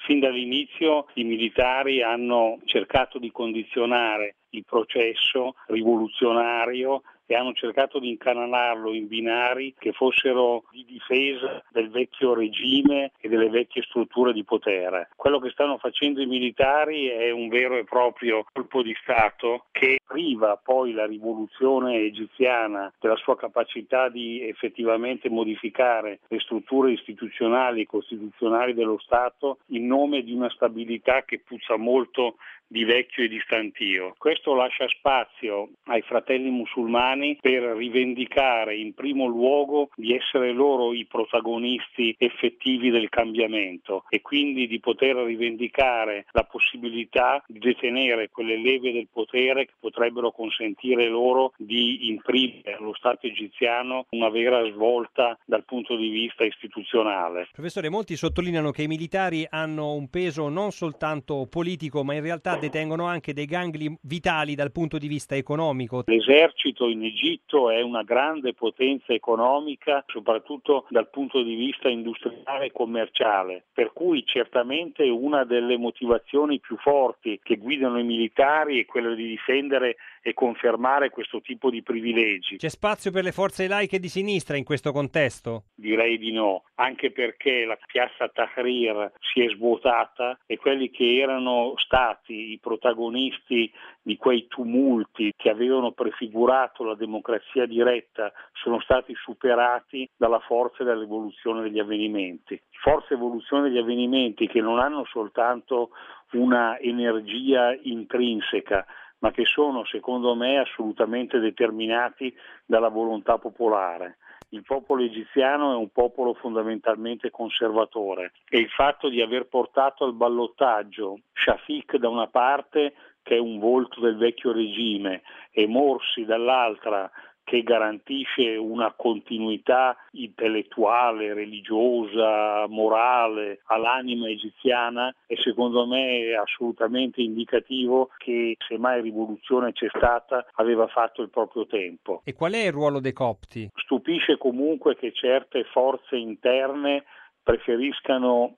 Fin dall'inizio i militari hanno cercato di condizionare il processo rivoluzionario e hanno cercato di incanalarlo in binari che fossero di difesa del vecchio regime e delle vecchie strutture di potere. Quello che stanno facendo i militari è un vero e proprio colpo di Stato che priva poi la rivoluzione egiziana della sua capacità di effettivamente modificare le strutture istituzionali e costituzionali dello Stato in nome di una stabilità che puzza molto di vecchio e di stantio. Questo lascia spazio ai fratelli musulmani per rivendicare in primo luogo di essere loro i protagonisti effettivi del cambiamento e quindi di poter rivendicare la possibilità di detenere quelle leve del potere che potrebbero consentire loro di imprimere allo Stato egiziano una vera svolta dal punto di vista istituzionale. Professore, molti sottolineano che i militari hanno un peso non soltanto politico, ma in realtà detengono anche dei gangli vitali dal punto di vista economico. L'esercito in Egitto è una grande potenza economica, soprattutto dal punto di vista industriale e commerciale, per cui certamente una delle motivazioni più forti che guidano i militari è quella di difendere e confermare questo tipo di privilegi. C'è spazio per le forze laiche di sinistra in questo contesto? Direi di no, anche perché la piazza Tahrir si è svuotata e quelli che erano stati i protagonisti di quei tumulti che avevano prefigurato la democrazia diretta sono stati superati dalla forza dell'evoluzione degli avvenimenti. Forza evoluzione degli avvenimenti che non hanno soltanto una energia intrinseca, ma che sono, secondo me, assolutamente determinati dalla volontà popolare. Il popolo egiziano è un popolo fondamentalmente conservatore e il fatto di aver portato al ballottaggio Shafiq da una parte, che è un volto del vecchio regime, e Morsi dall'altra, che garantisce una continuità intellettuale, religiosa, morale all'anima egiziana, e secondo me è assolutamente indicativo che se mai rivoluzione c'è stata aveva fatto il proprio tempo. E qual è il ruolo dei copti? Stupisce comunque che certe forze interne preferiscano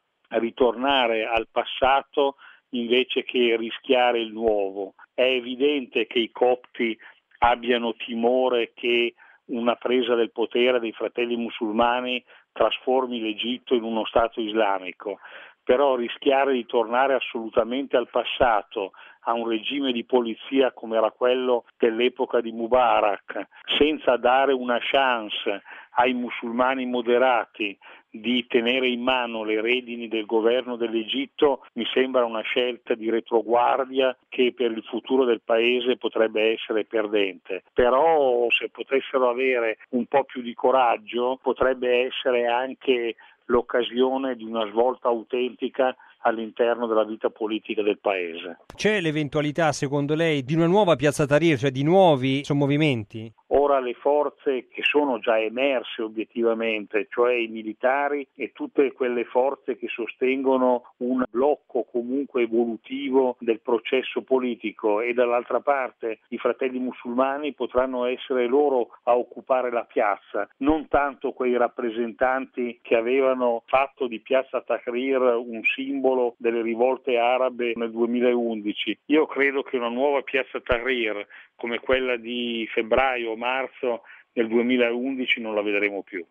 ritornare al passato invece che rischiare il nuovo. È evidente che i copti abbiano timore che una presa del potere dei fratelli musulmani trasformi l'Egitto in uno Stato islamico, però rischiare di tornare assolutamente al passato, a un regime di polizia come era quello dell'epoca di Mubarak, senza dare una chance ai musulmani moderati di tenere in mano le redini del governo dell'Egitto, mi sembra una scelta di retroguardia che per il futuro del paese potrebbe essere perdente. Però se potessero avere un po' più di coraggio potrebbe essere anche l'occasione di una svolta autentica all'interno della vita politica del paese. C'è l'eventualità, secondo lei, di una nuova piazza Tahrir, cioè di nuovi sommovimenti? Ora le forze che sono già emerse obiettivamente, cioè i militari e tutte quelle forze che sostengono un blocco comunque evolutivo del processo politico, e dall'altra parte i fratelli musulmani, potranno essere loro a occupare la piazza, non tanto quei rappresentanti che avevano fatto di piazza Tahrir un simbolo delle rivolte arabe nel 2011. Io credo che una nuova piazza Tahrir come quella di febbraio o marzo del 2011 non la vedremo più.